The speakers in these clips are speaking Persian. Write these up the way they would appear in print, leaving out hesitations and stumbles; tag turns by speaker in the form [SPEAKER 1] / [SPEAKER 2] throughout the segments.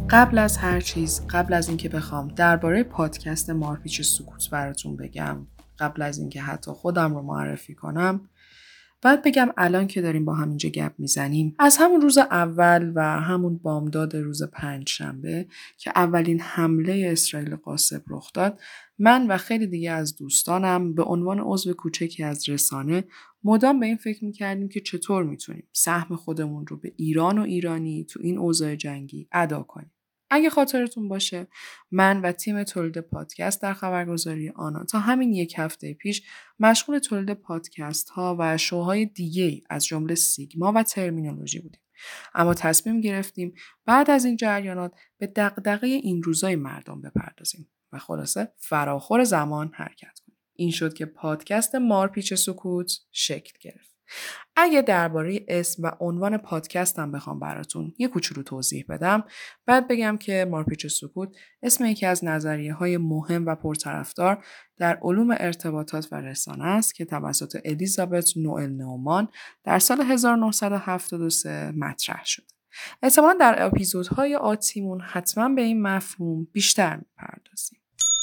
[SPEAKER 1] قبل از هر چیز، قبل از اینکه بخوام درباره پادکست مارپیچ سکوت براتون بگم، قبل از اینکه حتی خودم رو معرفی کنم، باید بگم الان که داریم با هم اینجا گپ میزنیم، از همون روز اول و همون بامداد روز پنجشنبه که اولین حمله اسرائیل غاصب رخ داد، من و خیلی دیگه از دوستانم به عنوان عضو کوچکی از رسانه مدام به این فکر میکردیم که چطور میتونیم سهم خودمون رو به ایران و ایرانی تو این اوضاع جنگی ادا کنیم. اگه خاطرتون باشه، من و تیم تولید پادکست در خبرگزاری آنا تا همین یک هفته پیش مشغول تولید پادکست ها و شوهای دیگه از جمله سیگما و ترمینولوژی بودیم. اما تصمیم گرفتیم بعد از این جریانات به دغدغه این روزای مردم بپردازیم و خلاصه فراخور زمان حرکت کنیم. این شد که پادکست مارپیچ سکوت شکل گرفت. اگه درباره اسم و عنوان پادکستم بخوام براتون یه کوچولو توضیح بدم، بعد بگم که مارپیچ سکوت اسم یکی از نظریه‌های مهم و پرطرفدار در علوم ارتباطات و رسانه است که توسط الیزابت نوئل نومان در سال 1973 مطرح شد. احتمالاً در اپیزودهای آتیمون حتما به این مفهوم بیشتر می‌پردازیم.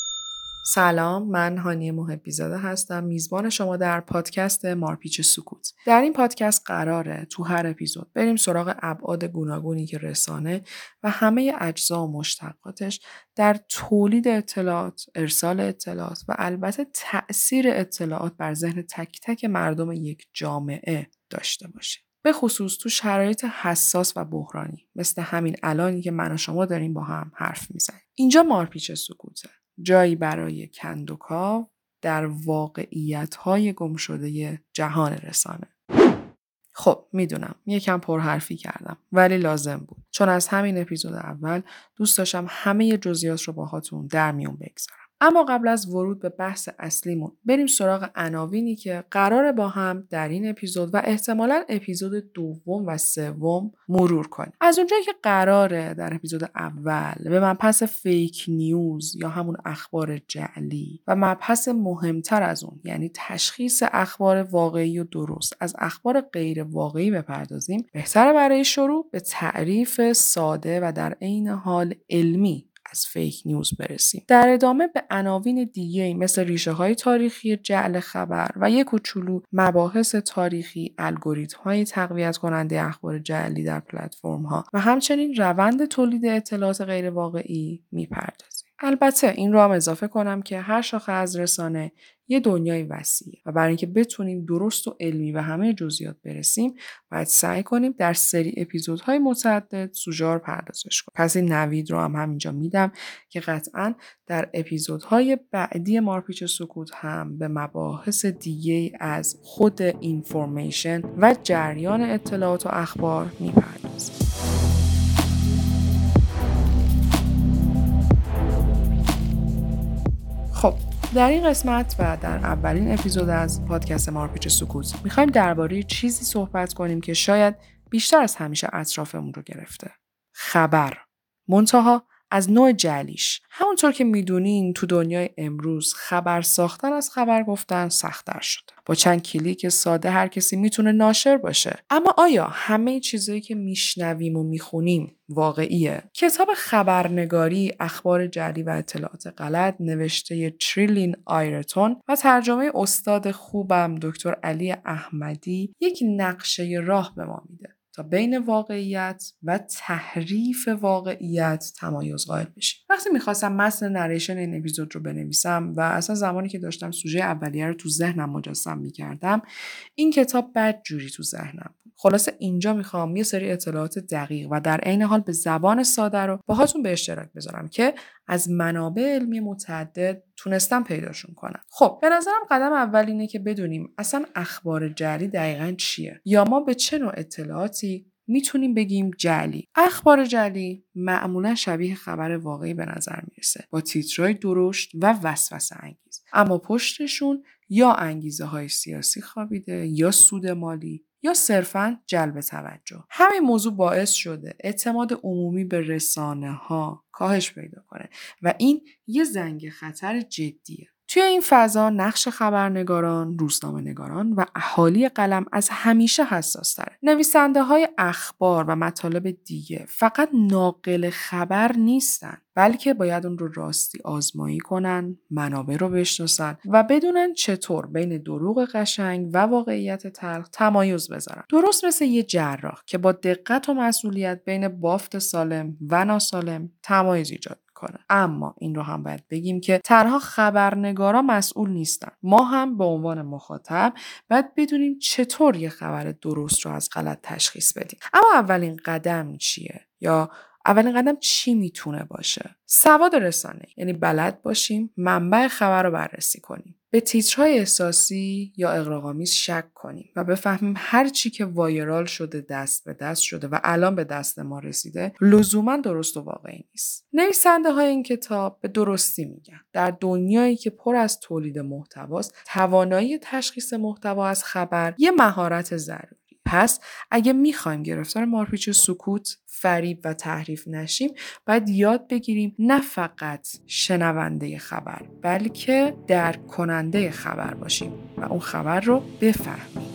[SPEAKER 1] سلام، من هانیه محبی‌زاده هستم، میزبان شما در پادکست مارپیچ سکوت. در این پادکست قراره تو هر اپیزود بریم سراغ ابعاد گوناگونی که رسانه و همه اجزا و مشتقاتش در تولید اطلاعات، ارسال اطلاعات و البته تأثیر اطلاعات بر ذهن تک تک مردم یک جامعه داشته باشه. به خصوص تو شرایط حساس و بحرانی مثل همین الانی که من و شما داریم با هم حرف میزنیم. اینجا مارپیچ سکوته. جایی برای کندوکاو در واقعیت‌های گمشده جهان رسانه. خب میدونم یکم پرحرفی کردم ولی لازم بود، چون از همین اپیزود اول دوست داشتم همه جزئیات رو باهاتون در میون بگذارم. اما قبل از ورود به بحث اصلیمون بریم سراغ عناوینی که قراره با هم در این اپیزود و احتمالاً اپیزود دوم و سوم مرور کنیم. از اونجایی که قراره در اپیزود اول به مبحث فیک نیوز یا همون اخبار جعلی و مبحث مهمتر از اون یعنی تشخیص اخبار واقعی و درست از اخبار غیر واقعی بپردازیم، بهتره برای شروع به تعریف ساده و در عین حال علمی از فیک نیوز برسیم. در ادامه به عناوین دیگه مثل ریشه‌های تاریخی جعل خبر و یک کوچولو مباحث تاریخی، الگوریتم‌های تقویت کننده اخبار جعلی در پلتفرم‌ها و همچنین روند تولید اطلاعات غیر واقعی میپردازیم. البته این رو هم اضافه کنم که هر شاخه از رسانه یه دنیای وسیعه و برای اینکه بتونیم درست و علمی و همه جزئیات برسیم باید سعی کنیم در سری اپیزودهای متعدد سوژه رو پردازش کنیم. پس این نوید رو هم همینجا میدم که قطعاً در اپیزودهای بعدی مارپیچ سکوت هم به مباحث دیگه از خود اینفورمیشن و جریان اطلاعات و اخبار میپردازیم. خب در این قسمت و در اولین اپیزود از پادکست مارپیچ سکوت میخوایم درباره چیزی صحبت کنیم که شاید بیشتر از همیشه اطرافمون رو گرفته. خبر. منتها از نوع جعلیش. همونطور که میدونین تو دنیای امروز خبر ساختن از خبر گفتن سخت‌تر شده. با چند کلیک ساده هر کسی میتونه ناشر باشه. اما آیا همه چیزایی که میشنویم و میخونیم واقعیه؟ کتاب خبرنگاری، اخبار جعلی و اطلاعات غلط نوشته تریلین آیرتون و ترجمه استاد خوبم دکتر علی احمدی یک نقشه راه به ما میده تا بین واقعیت و تحریف واقعیت تمایز قائل بشیم. وقتی میخواستم متن نریشن این اپیزود رو بنویسم و اصلا زمانی که داشتم سوژه اولیه رو تو ذهنم مجسم میکردم، این کتاب بدجوری تو ذهنم بود. خلاصه اینجا میخوام یه سری اطلاعات دقیق و در عین حال به زبان ساده رو باهاتون به اشتراک بذارم که از منابع علمی متعدد تونستم پیداشون کنم. خب به نظرم قدم اول اینه که بدونیم اصلا اخبار جعلی دقیقاً چیه یا ما به چه نوع اطلاعاتی میتونیم بگیم جعلی. اخبار جعلی معمولا شبیه خبر واقعی به نظر میرسه با تیترهای درشت و وسوسه انگیز، اما پشتشون یا انگیزه های سیاسی خوابیده یا سود مالی یا صرفاً جلب توجه. همین موضوع باعث شده اعتماد عمومی به رسانه ها کاهش پیدا کنه و این یه زنگ خطر جدیه. توی این فضا نقش خبرنگاران، روزنامه‌نگاران و اهالی قلم از همیشه حساس‌تره. نویسنده‌های اخبار و مطالب دیگه فقط ناقل خبر نیستن، بلکه باید اون رو راستی آزمایی کنن، منابع رو بشناسن و بدونن چطور بین دروغ قشنگ و واقعیت تلخ تمایز بذارن. درست مثل یه جراح که با دقت و مسئولیت بین بافت سالم و ناسالم تمایز ایجاد کنه. اما این رو هم باید بگیم که تنها خبرنگارا مسئول نیستن. ما هم به عنوان مخاطب باید بدونیم چطور یه خبر درست رو از غلط تشخیص بدیم. اما اولین قدم چیه؟ یا اولین قدم چی میتونه باشه؟ سواد رسانه‌ای، یعنی بلد باشیم منبع خبر رو بررسی کنیم. به تیترهای احساسی یا اغراق‌آمیز شک کنیم و بفهمیم هر چی که وایرال شده، دست به دست شده و الان به دست ما رسیده لزوما درست و واقعی نیست. نویسنده‌های این کتاب به درستی میگن در دنیایی که پر از تولید محتواست، توانایی تشخیص محتوا از خبر یه مهارت ضروری. پس اگه میخوایم گرفتار مارپیچ سکوت، فریب و تحریف نشیم، باید یاد بگیریم نه فقط شنونده خبر، بلکه درک کننده خبر باشیم و اون خبر رو بفهمیم.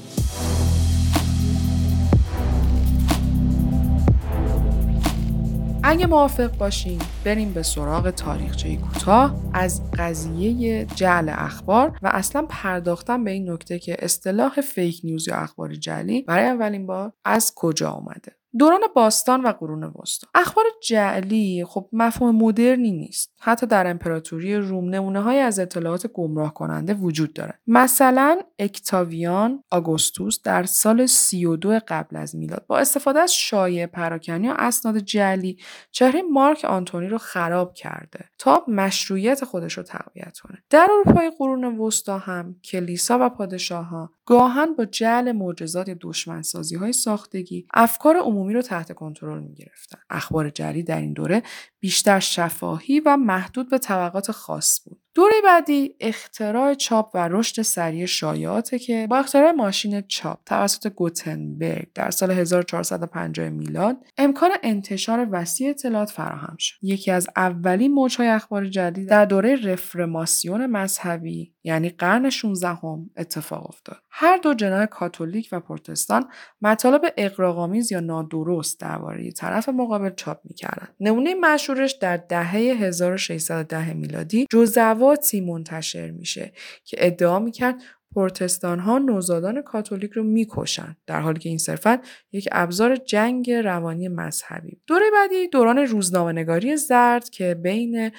[SPEAKER 1] اگه موافق باشیم بریم به سراغ تاریخچه کوتاه از قضیه جعل اخبار و اصلا پرداختن به این نکته که اصطلاح فیک نیوز یا اخبار جعلی برای اولین بار از کجا اومده. دوران باستان و قرون وسطا. اخبار جعلی خب مفهوم مدرنی نیست. حتی در امپراتوری روم نمونه‌هایی از اطلاعات گمراه کننده وجود داره. مثلا اکتاویان آگوستوس در سال 32 قبل از میلاد با استفاده از شایعه پراکنی و اسناد جعلی چهره مارک آنتونی رو خراب کرده تا مشروعیت خودش رو تقویت کنه. در اروپای قرون وسطا هم کلیسا و پادشاه‌ها گاهن با جعل معجزات یا دشمنسازی‌های ساختگی افکار عمومی رو تحت کنترل می‌گرفتن. اخبار جعلی در این دوره بیشتر شفاهی و محدود به طبقات خاص بود. دوره بعدی اختراع چاپ و رشد سریع شایعاته که با اختراع ماشین چاپ توسط گوتنبرگ در سال 1450 میلاد امکان انتشار وسیع اطلاعات فراهم شد. یکی از اولین موج‌های اخبار جعلی در دوره رفرماسیون مذهبی یعنی قرن 16 اتفاق افتاد. هر دو جناح کاتولیک و پروتستان مطالب اغراق‌آمیز یا نادرست درباره طرف مقابل چاپ می‌کردند. نمونه مشهورش در دهه 1610 میلادی جزواتی منتشر میشه که ادعا می‌کرد پروتستان‌ها نوزادان کاتولیک رو می‌کشن، در حالی که این صرفاً یک ابزار جنگ روانی مذهبی. دوره بعدی دوران روزنامه‌نگاری زرد که بین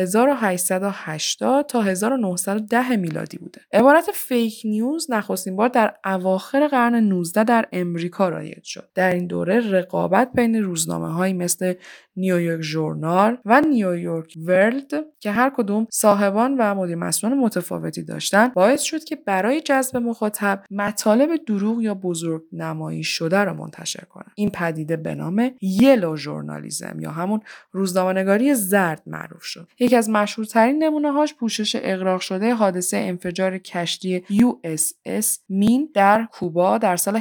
[SPEAKER 1] 1880 تا 1910 میلادی بوده. عبارت فیک نیوز نخستین بار در اواخر قرن 19 در امریکا رایج شد. در این دوره رقابت بین روزنامه‌هایی مثل نیویورک ژورنال و نیویورک ورلد که هر کدوم صاحبان و مدیر مسئولان متفاوتی داشتند باعث شد که برای جذب مخاطب مطالب دروغ یا بزرگ نمایی شده را منتشر کنند. این پدیده به نام یلو ژورنالیسم یا همون روزنامه‌نگاری زرد معروف شد. یکی از مشهورترین نمونه‌هاش پوشش اغراق شده حادثه انفجار کشتی USS مین در کوبا در سال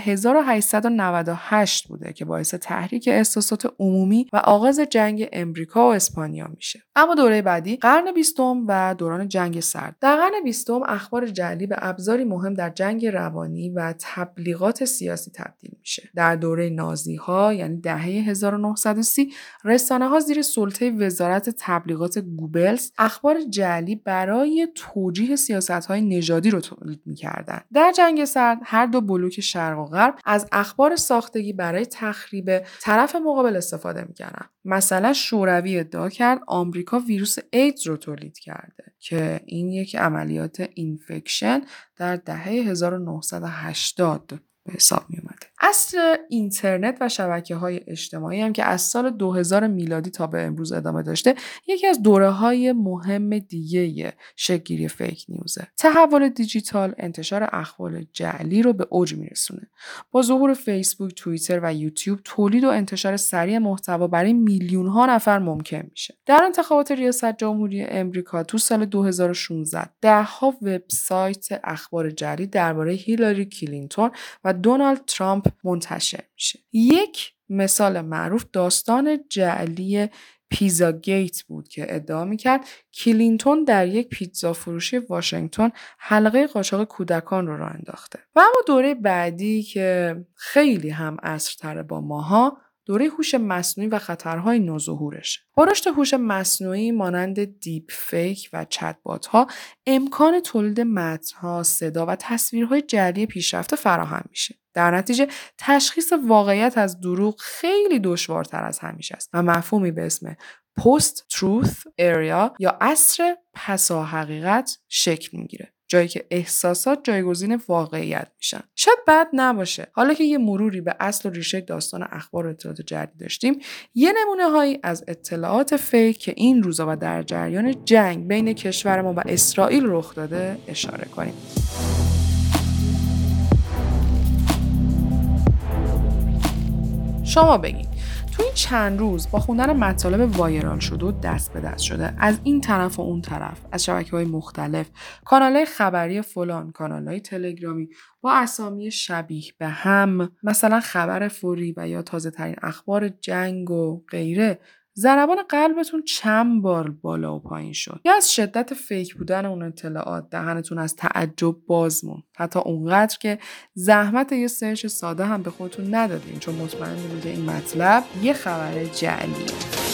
[SPEAKER 1] 1898 بوده که باعث تحریک احساسات عمومی و آغاز جنگ امریکا و اسپانیا میشه. اما دوره بعدی قرن 20 و دوران جنگ سرد. در قرن 20 اخبار جعلی به ابزاری مهم در جنگ روانی و تبلیغات سیاسی تبدیل میشه. در دوره نازی‌ها یعنی دهه 1930 رسانه‌ها زیر سلطه وزارت تبلیغات گوبلز اخبار جعلی برای توجیه سیاست‌های نژادی رو تولید می‌کردند. در جنگ سرد هر دو بلوک شرق و غرب از اخبار ساختگی برای تخریب طرف مقابل استفاده می‌کردند. مثلا شوروی ادعا کرد آمریکا ویروس ایدز رو تولید کرده که این یک عملیات اینفکشن در دهه 1980 به حساب می اومده. عصر اینترنت و شبکه‌های اجتماعی هم که از سال 2000 میلادی تا به امروز ادامه داشته یکی از دوره‌های مهم دیگه شکل‌گیری فیک نیوزه. تحول دیجیتال انتشار اخبار جعلی رو به اوج میرسونه. با ظهور فیسبوک، توییتر و یوتیوب تولید و انتشار سریع محتوا برای میلیون‌ها نفر ممکن میشه. در انتخابات ریاست جمهوری امریکا تو سال 2016 ده‌ها وبسایت اخبار جعلی درباره هیلاری کلینتون و دونالد ترامپ منتشر میشه. یک مثال معروف داستان جعلی پیزا گیت بود که ادعا میکرد کلینتون در یک پیتزا فروشی واشنگتن حلقه قاچاق کودکان رو راه انداخته. و اما دوره بعدی که خیلی هم عصرتره با ماها، دوره هوش مصنوعی و خطرهای نوظهورشه. با رشد هوش مصنوعی مانند دیپ فیک و چت بات ها امکان تولید متن‌ها، صدا و تصویرهای جعلی پیشرفته فراهم میشه. در نتیجه تشخیص واقعیت از دروغ خیلی دشوارتر از همیشه است و مفهومی به اسم پست تروث اریا یا عصر پسا حقیقت شکل میگیره، جایی که احساسات جایگزین واقعیت میشن. شاید بد نباشه حالا که یه مروری به اصل و ریشه داستان اخبار و اطلاعات جعلی داشتیم، یه نمونه هایی از اطلاعات فیک که این روزا و در جریان جنگ بین کشور ما و اسرائیل رخ داده اشاره کنیم. شما بگید تو این چند روز با خوندن مطالب وایرال شده و دست به دست شده از این طرف و اون طرف، از شبکه‌های مختلف، کانال‌های خبری فلان، کانال‌های تلگرامی با اسامی شبیه به هم، مثلا خبر فوری و یا تازه‌ترین اخبار جنگ و غیره، ضربان قلبتون چند بار بالا و پایین شد؟ یا از شدت فیک بودن اون اطلاعات دهنتون از تعجب باز موند، حتی اونقدر که زحمت یه سرچ ساده هم به خودتون ندادین چون مطمئن بودین که این مطلب یه خبر جعلیه.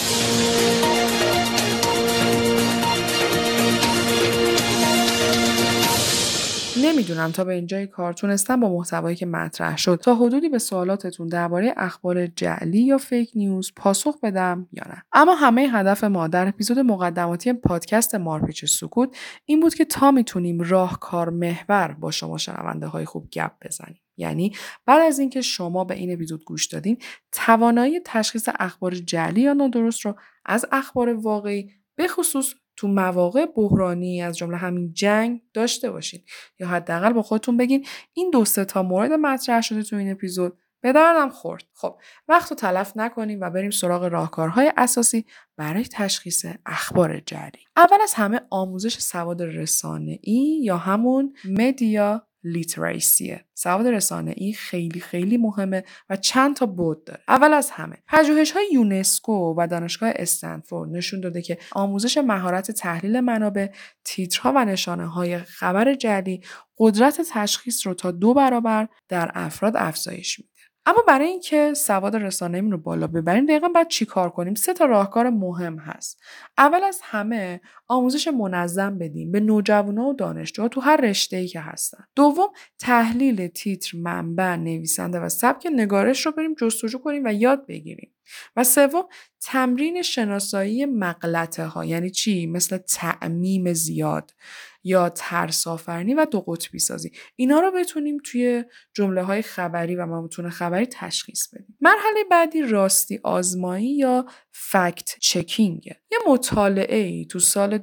[SPEAKER 1] نمیدونم تا به اینجای کار تونستم با محتوایی که مطرح شد تا حدودی به سوالاتتون درباره اخبار جعلی یا فیک نیوز پاسخ بدم یا نه. اما همه هدف ما در اپیزود مقدماتی پادکست مارپیچ سکوت این بود که تا میتونیم راهکار محور با شما شنونده های خوب گپ بزنیم. یعنی بعد از اینکه شما به این اپیزود گوش دادین، توانایی تشخیص اخبار جعلی یا نادرست رو از اخبار واقعی به خصوص تو مواقع بحرانی از جمله همین جنگ داشته باشین، یا حداقل با خودتون بگین این 2-3 تا مورد مطرح شده تو این اپیزود به دردم خورد. خب وقت رو تلف نکنیم و بریم سراغ راهکارهای اساسی برای تشخیص اخبار جعلی. اول از همه آموزش سواد رسانه‌ای یا همون مدیا لیتریسیه. سواد رسانه‌ای خیلی خیلی مهمه و چند تا بعد داره. اول از همه پژوهش‌های یونسکو و دانشگاه استنفورد نشون داده که آموزش مهارت تحلیل منابع، تیترها و نشانه‌های خبر جعلی قدرت تشخیص رو تا 2 برابر در افراد افزایش میده. اما برای اینکه سواد رسانه‌ایمون رو بالا ببریم دقیقاً باید چی کار کنیم؟ 3 تا راهکار مهم هست. اول از همه آموزش منظم بدیم به نوجوانا و دانشجوها تو هر رشته‌ای که هستن. دوم تحلیل تیتر، منبع، نویسنده و سبک نگارش رو بریم جستجو کنیم و یاد بگیریم. و سوم تمرین شناسایی مغلطه ها. یعنی چی؟ مثل تعمیم زیاد یا ترس‌آفرینی و 2 قطبی سازی. اینا رو بتونیم توی جمله‌های خبری و متون خبری تشخیص بدیم. مرحله بعدی راستی آزمایی یا فکت چکینگ. یه مطالعه‌ای تو سال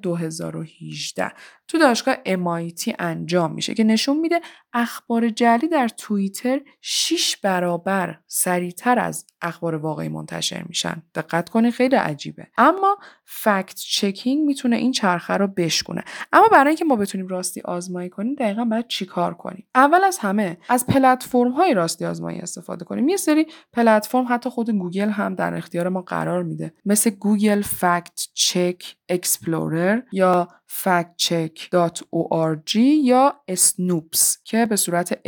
[SPEAKER 1] 2018 تو دانشگاه MIT انجام میشه که نشون میده اخبار جعلی در توییتر 6 برابر سریعتر از اخبار واقعی منتشر میشن. دقت کنید خیلی عجیبه. اما فکت چکینگ میتونه این چرخه رو بشکونه. اما برای اینکه ما بتونیم راستی آزمایی کنیم دقیقاً باید چیکار کنیم؟ اول از همه از پلتفرم‌های راستی آزمایی استفاده کنیم. یه سری پلتفرم حتی خود گوگل هم در اختیار ما قرار میده. مثل گوگل فکت چک اکسپلورر یا factcheck.org یا اسنوپس که به صورت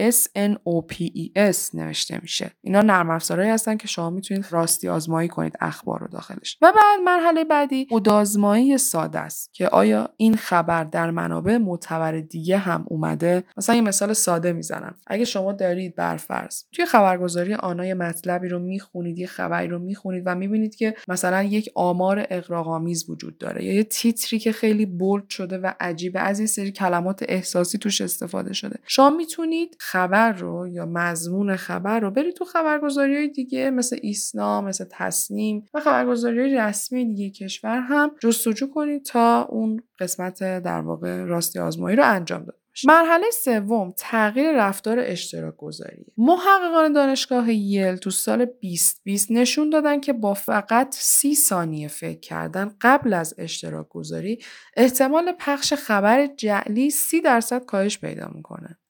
[SPEAKER 1] SNOPES نوشته میشه. اینا نرم افزارهایی هستن که شما میتونید راستی آزمایی کنید اخبار رو داخلش. و بعد مرحله بعدی خودآزمایی ساده است که آیا این خبر در منابع معتبر دیگه هم اومده. مثلا یه مثال ساده میزنم. اگه شما دارید برفرض توی خبرگزاری آنای مطلبی رو میخونید، یه خبری رو میخونید و میبینید که مثلا یک آمار اغراق‌آمیز وجود داره یا یه تیتری که خیلی بولد شده و عجیبه، از یه سری کلمات احساسی توش استفاده شده، شما میتونید خبر رو یا مضمون خبر رو برید تو خبرگزاری‌های دیگه مثل ایسنا، مثل تسنیم و خبرگزاری‌های رسمی دیگه کشور هم جستجو کنید تا اون قسمت در واقع راستی آزمایی رو انجام بدید. مرحله سوم تغییر رفتار اشتراک گذاری. محققان دانشگاه یل تو سال 2020 نشون دادن که با فقط 30 ثانیه فکر کردن قبل از اشتراک گذاری احتمال پخش خبر جعلی 30% کاهش پیدا میکنه.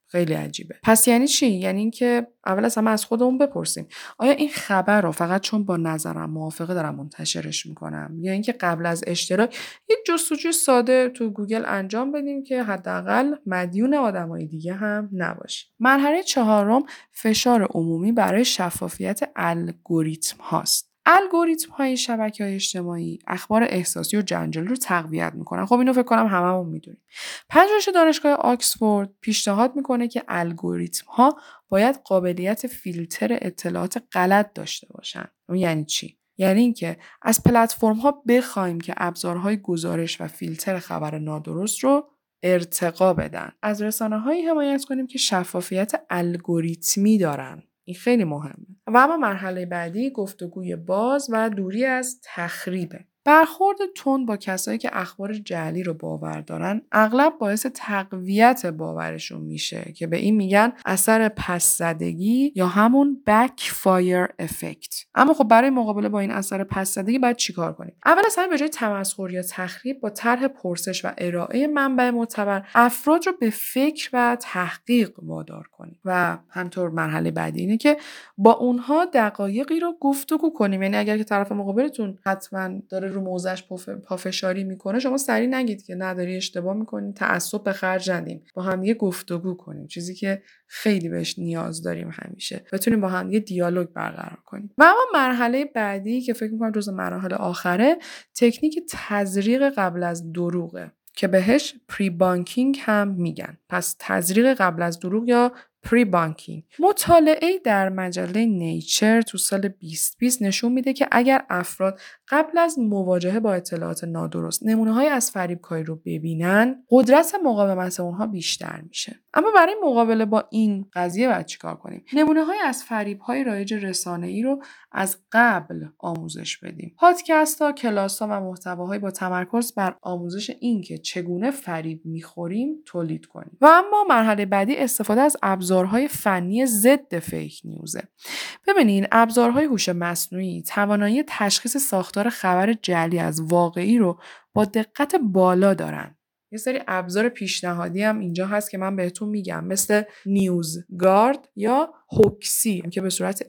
[SPEAKER 1] خیلی عجیبه. پس یعنی چی؟ یعنی اینکه اول از همه از خودمون بپرسیم آیا این خبر رو فقط چون با نظرم موافقه دارم منتشرش میکنم، یا اینکه قبل از اشتراک یک جستجوی ساده تو گوگل انجام بدیم که حداقل مدیون آدمای دیگه هم نباشیم. مرحله 4 فشار عمومی برای شفافیت الگوریتم هاست. الگوریتم های شبکه‌های اجتماعی اخبار احساسی و جنجالی رو تقویت میکنن. خب اینو فکر کنم هممون میدونیم. پژوهش دانشگاه آکسفورد پیشنهاد میکنه که الگوریتم ها باید قابلیت فیلتر اطلاعات غلط داشته باشن. یعنی چی؟ یعنی اینکه از پلتفرم ها بخوایم که ابزارهای گزارش و فیلتر خبر نادرست رو ارتقا بدن. از رسانه‌هایی حمایت کنیم که شفافیت الگوریتمی دارن. این خیلی مهمه. و اما مرحله بعدی گفتگوی باز و دوری از تخریبه. برخورد تند با کسایی که اخبار جعلی رو باور دارن اغلب باعث تقویت باورشون میشه که به این میگن اثر پس‌زدگی یا همون backfire effect. اما خب برای مقابله با این اثر پس‌زدگی باید چیکار کنیم؟ اول از همه به جای تمسخر یا تخریب با طرح پرسش و ارائه منبع معتبر افراد رو به فکر و تحقیق وادار کنیم. و همینطور مرحله بعدی اینه که با اونها دقایقی رو گفتگو کنیم. یعنی اگر که طرف مقابلتون حتما داره رو موضعش پافشاری میکنه، شما سریع نگید که نداری اشتباه میکنید، تعصب به خرج ندیم، با هم دیگه گفتگو کنیم، چیزی که خیلی بهش نیاز داریم، همیشه بتونیم با هم دیگه دیالوگ برقرار کنیم. و اما مرحله بعدی که فکر میکنم جزو مراحل آخره، تکنیک تزریق قبل از دروغه که بهش پری بانکینگ هم میگن. پس تزریق قبل از دروغ یا پری بانکینگ. مطالعه در مجله نیچر تو سال 2020 نشون میده که اگر افراد قبل از مواجهه با اطلاعات نادرست نمونه‌های از فریبکاری رو ببینن، قدرت مقاومت اونها بیشتر میشه. اما برای مقابله با این قضیه باید چیکار کنیم؟ نمونه‌های از فریب‌های رایج رسانه‌ای رو از قبل آموزش بدیم. پادکست‌ها، کلاس‌ها و محتواهای با تمرکز بر آموزش این که چگونه فریب می‌خوریم تولید کنیم. و اما مرحله بعدی استفاده از ابزارهای فنی ضد فیک نیوزه. ببینین ابزارهای هوش مصنوعی توانایی تشخیص ساختار خبر جعلی از واقعی رو با دقت بالا دارن. یه سری ابزار پیشنهادی هم اینجا هست که من بهتون میگم، مثل نیوزگارد یا هوکسی که به صورت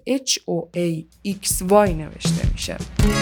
[SPEAKER 1] HOAXY نوشته میشه.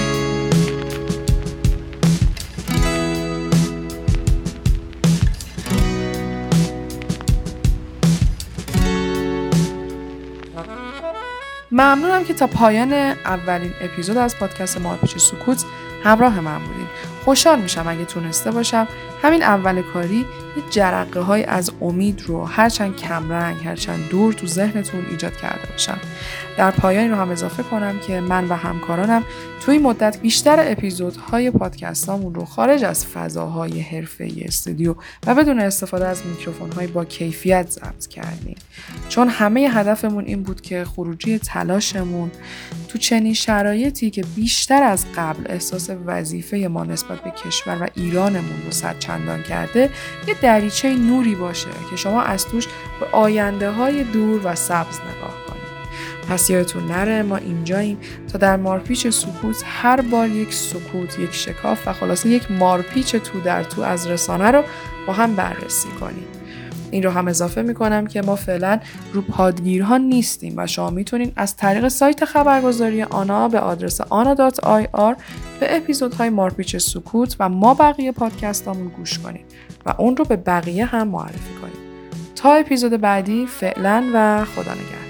[SPEAKER 1] ممنونم که تا پایان اولین اپیزود از پادکست مارپیچ سکوت همراه من بودین. خوشحال میشم اگه تونسته باشم همین اول کاری یه جرقه های از امید رو هرچند کمرنگ، هرچند دور تو ذهنتون ایجاد کرده باشم. در پایانی رو هم اضافه کنم که من و همکارانم توی مدت بیشتر اپیزودهای پادکستامون رو خارج از فضاهای حرفه‌ای استودیو و بدون استفاده از میکروفون‌های با کیفیت ضبط کردیم، چون همه هدفمون این بود که خروجی تلاشمون تو چنین شرایطی که بیشتر از قبل احساس وظیفه ما نسبت به کشور و ایرانمون رو صدچندان کرده، یه دریچه نوری باشه که شما از توش به آینده‌های دور و سبز نگاه کنید. پس یادتون نره ما اینجاییم تا در مارپیچ سکوت هر بار یک سکوت، یک شکاف و خلاصه یک مارپیچ تو در تو از رسانه رو با هم بررسی کنیم. این رو هم اضافه میکنم که ما فعلا رو پادگیرها نیستیم و شما میتونین از طریق سایت خبرگزاری آنا به آدرس ana.ir به اپیزودهای مارپیچ سکوت و ما بقیه پادکستامون گوش کنید و اون رو به بقیه هم معرفی کنید. تا اپیزود بعدی فعلا و خدا نگهدار.